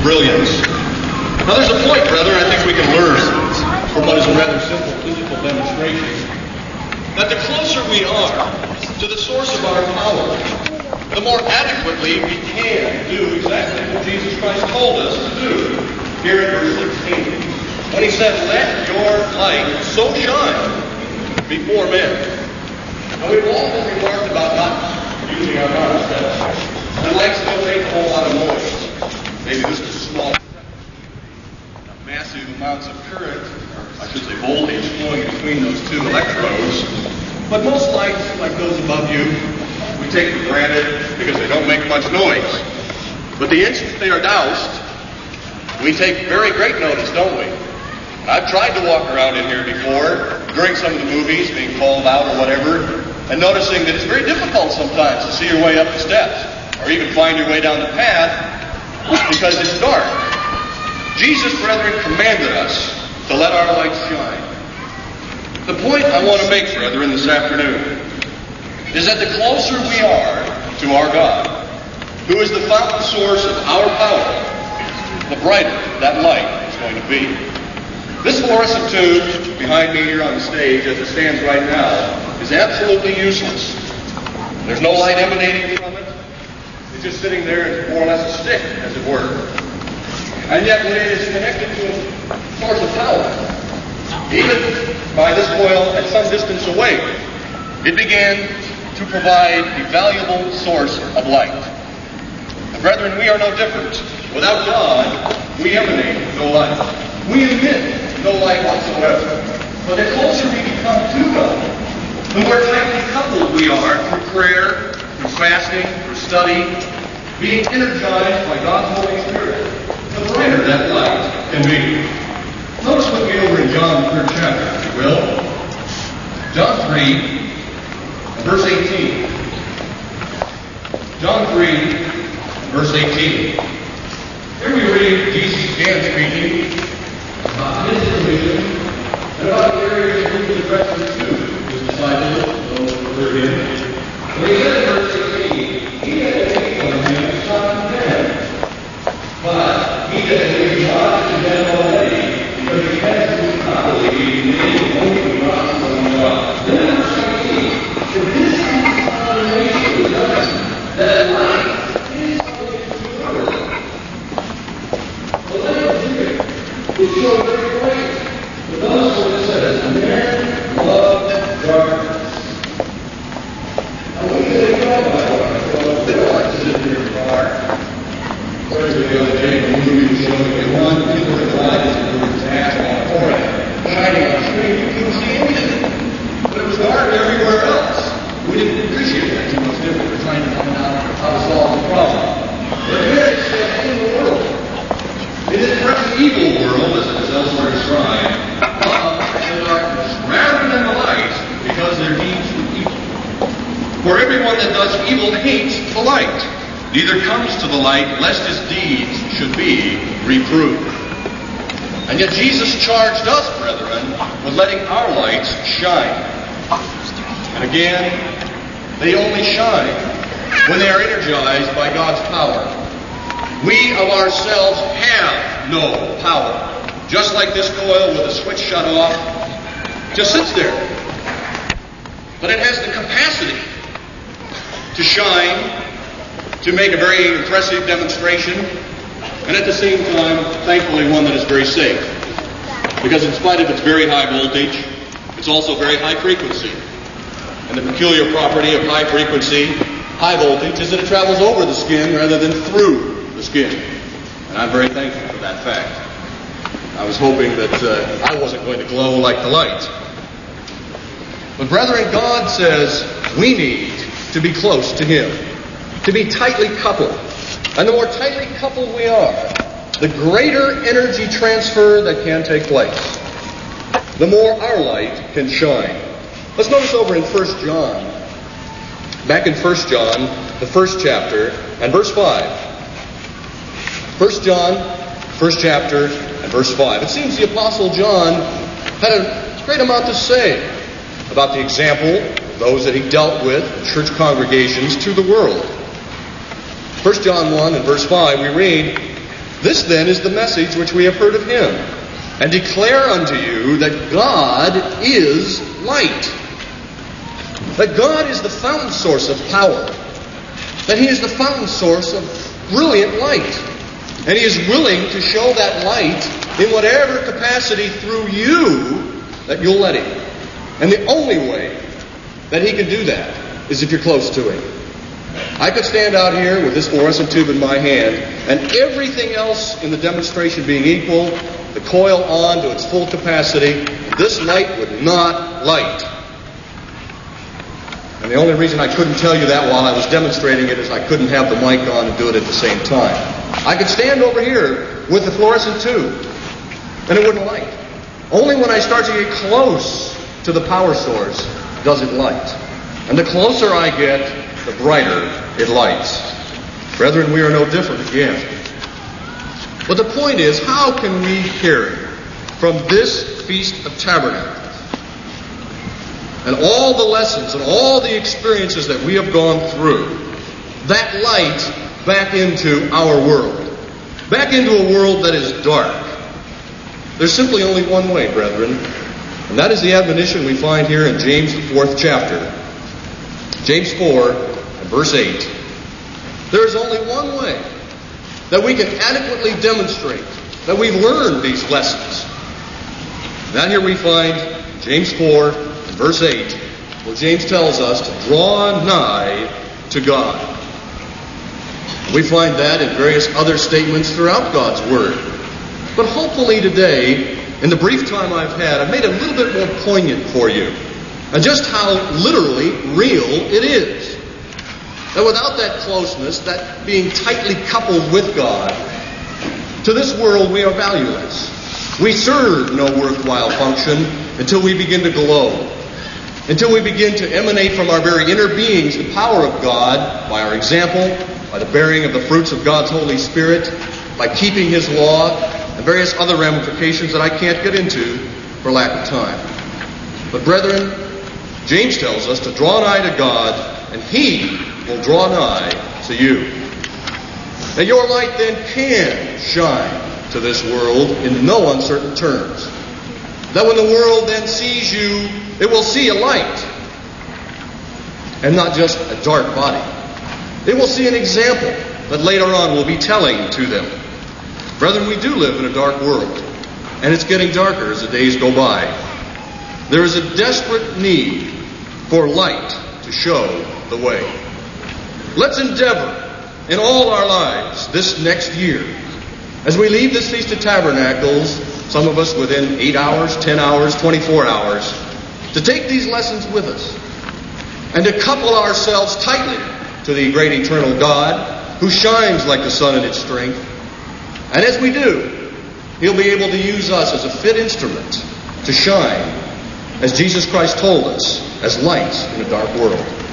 brilliance. Now there's a point, brethren, I think we can learn from what is a rather simple physical demonstration, that the closer we are to the source of our power, the more adequately we can do exactly what Jesus Christ told us to do here in verse 16. When he said, "Let your light so shine before men." Now we've often remarked about not using our mouths. The lights don't make a whole lot of noise. Maybe this is a small, massive amounts of current, or I should say voltage, flowing between those two electrodes. But most lights, like those above you, we take for granted because they don't make much noise. But the instant they are doused, we take very great notice, don't we? I've tried to walk around in here before, during some of the movies, being called out or whatever, and noticing that it's very difficult sometimes to see your way up the steps, or even find your way down the path, because it's dark. Jesus, brethren, commanded us to let our lights shine. The point I want to make, brethren, this afternoon is that the closer we are to our God, who is the fountain source of our power, the brighter that light is going to be. This fluorescent tube behind me here on the stage, as it stands right now, is absolutely useless. There's no light emanating from it. It's just sitting there as more or less a stick, as it were. And yet when it is connected to a source of power, even by this coil at some distance away, it began to provide a valuable source of light. And brethren, we are no different. Without God, we emanate no light. We emit no light whatsoever. But the closer we become to God, the more tightly coupled we are through prayer, through fasting, through study, being energized by God's Holy Spirit, the brighter that light can be. Notice with me over in John, the 3rd chapter, if you will. John 3, verse 18. John 3, verse 18. Here we read Jesus again speaking about his vision and about the areas in which he directed to his disciples, those who heard him. When he said in verse 18, "He that is faithful to him is not condemned, but he that is not condemned already, because he has not believed in the only begotten Son of God." Then in verse 17, "For this is the condemnation of God, that light is coming into the world. The light of truth is so very bright. But notice what it says, men love darkness." Now we could go by darkness, but they don't like to sit here in the dark. Especially the other day, when we were showing you one particular light is a little task on the forehead, shining on the screen, you couldn't see anything. But it was dark everywhere else. We didn't appreciate that too much different. We're trying to find out how to solve the problem. But here it says in the world, in this present evil world, as it is elsewhere described, the darkness rather than the light, because their deeds were evil. For everyone that does evil hates the light, neither comes to the light, lest his deeds should be reproved. And yet Jesus charged us, brethren, with letting our lights shine. And again, they only shine when they are energized by God's power. We of ourselves have no power. Just like this coil with a switch shut off, just sits there. But it has the capacity to shine, to make a very impressive demonstration, and at the same time, thankfully, one that is very safe. Because in spite of its very high voltage, it's also very high frequency. And the peculiar property of high frequency, high voltage, is that it travels over the skin rather than through the skin. And I'm very thankful for that fact. I was hoping that I wasn't going to glow like the light. But brethren, God says we need to be close to Him, to be tightly coupled. And the more tightly coupled we are, the greater energy transfer that can take place. The more our light can shine. Let's notice over in 1 John, back in 1 John, the 1st chapter, and verse 5. 1 John, 1st chapter, and verse 5. It seems the Apostle John had a great amount to say about the example of those that he dealt with, church congregations, to the world. 1 John 1 and verse 5, we read, This then is the message which we have heard of him, and declare unto you that God is light. That God is the fountain source of power. That he is the fountain source of brilliant light. And he is willing to show that light in whatever capacity through you that you'll let him. And the only way that he can do that is if you're close to him. I could stand out here with this fluorescent tube in my hand, and everything else in the demonstration being equal, the coil on to its full capacity, this light would not light. And the only reason I couldn't tell you that while I was demonstrating it is I couldn't have the mic on and do it at the same time. I could stand over here with the fluorescent tube, and it wouldn't light. Only when I start to get close to the power source does it light. And the closer I get, the brighter it lights. Brethren, we are no different again. But the point is, how can we carry from this Feast of Tabernacles and all the lessons and all the experiences that we have gone through, that light back into our world, back into a world that is dark? There's simply only one way, brethren, and that is the admonition we find here in James, the 4th chapter. James 4, and verse 8. There is only one way that we can adequately demonstrate that we've learned these lessons. Now here we find James 4, and verse 8, where James tells us to draw nigh to God. We find that in various other statements throughout God's Word. But hopefully today, in the brief time I've had, I've made it a little bit more poignant for you. And just how literally real it is. That without that closeness, that being tightly coupled with God, to this world we are valueless. We serve no worthwhile function until we begin to glow. Until we begin to emanate from our very inner beings the power of God by our example, by the bearing of the fruits of God's Holy Spirit, by keeping His law, and various other ramifications that I can't get into for lack of time. But brethren, James tells us to draw nigh to God, and He will draw nigh to you. And your light then can shine to this world in no uncertain terms. That when the world then sees you, it will see a light, and not just a dark body. It will see an example that later on will be telling to them. Brethren, we do live in a dark world, and it's getting darker as the days go by. There is a desperate need for light to show the way. Let's endeavor in all our lives this next year, as we leave this Feast of Tabernacles, some of us within 8 hours, 10 hours, 24 hours, to take these lessons with us and to couple ourselves tightly to the great eternal God who shines like the sun in its strength. And as we do, He'll be able to use us as a fit instrument to shine, as Jesus Christ told us, as lights in a dark world.